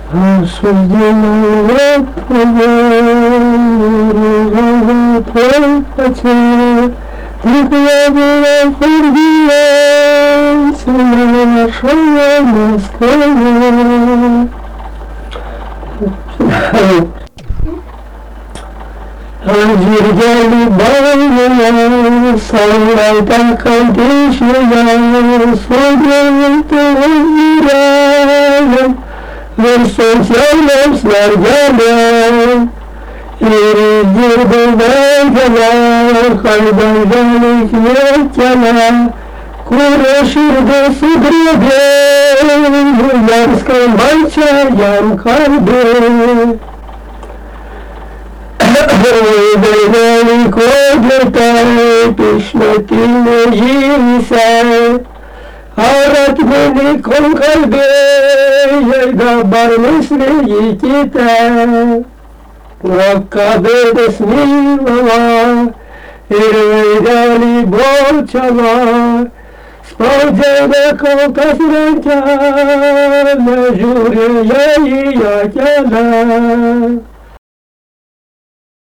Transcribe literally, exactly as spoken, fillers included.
осужденная твоя, плача, прикладывая фургия, нашего Москвы. Одергали больные, солдата контечная, судьбы умираем, версусяном снарядом, и резервы вагона, хайбажали кветяна, куроширды сугребе, в ярском бойчаям карбе. Далеко летает, пишнотильно жириса, арат великом кальбе, яйга бармысли етита, ваккабеде смилова, ирвейдали борчава, спалдеде колкас рентя, на журе яи ятяна.